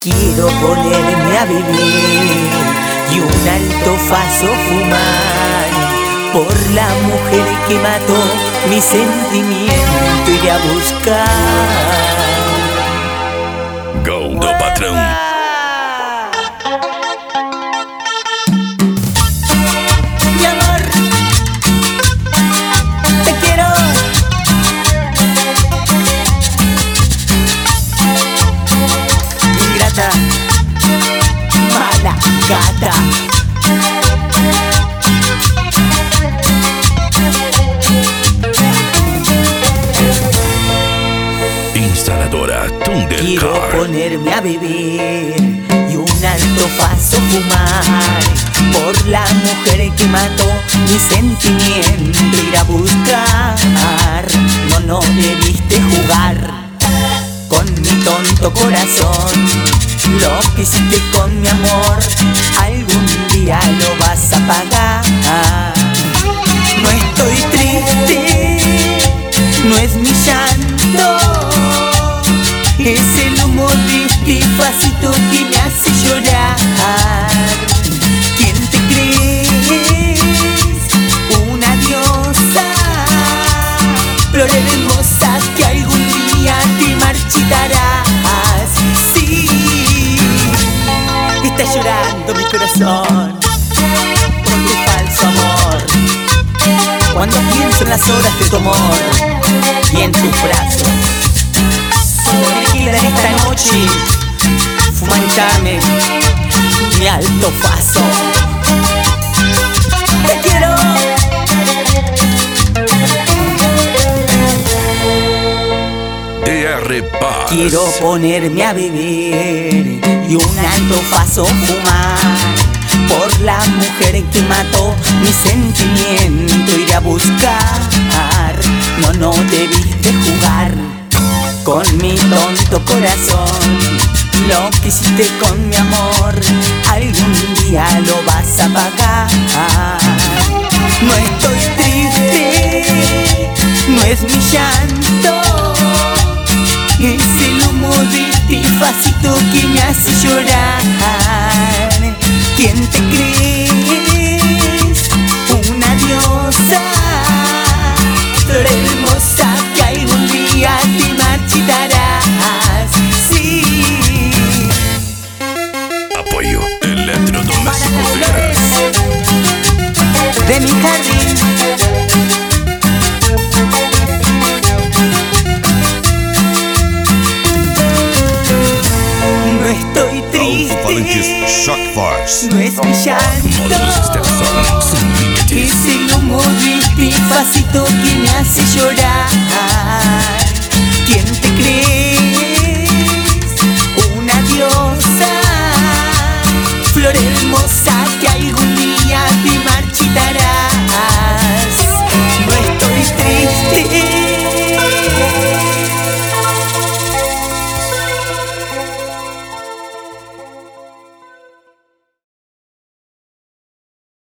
Quiero ponerme a vivir y un alto faso fumar por la mujer que mató mi sentimiento iré a buscar. Gol do patrão. Mi amor, te quiero. Ingrata, mala gata. Instaladora Quiero Thundercar. ponerme a vivir y un alto faso fumar por la mujer que mató mi sentimiento ir a buscar. No debiste jugar con mi tonto corazón. Lo que hiciste con mi amor algún día lo vas a pagar. No estoy triste, no es mi llanto, es el humo de este vasito que me hace llorar. ¿Quién te crees? Una diosa, flor hermosa que algún día te marchitarás. Sí, está llorando mi corazón por tu falso amor. Cuando pienso en las horas de tu amor y en tus brazos, me queda en esta noche fumantarme mi alto faso. Te quiero. DR Paz. Quiero ponerme a vivir y un alto faso fumar por la mujer que mató mi sentimiento iré a buscar. No debiste jugar con mi tonto corazón. Lo que hiciste con mi amor algún día lo vas a pagar. No estoy triste, no es mi llanto, es el humo de este vasito que me hace llorar. ¿Quién te crees? Una diosa, flor hermosa que algún día te marchitarás. Sí, Apoio Eletrodoméstico para Vera. flores de mi jardín. No estoy Alto-falantes triste, Shock Force. no es mi Módulos llanto, extensão sem limites. es el humo de este vasito que me hace llorar. ¿Quién te crees? Una diosa, flor hermosa que algún día te marchitará.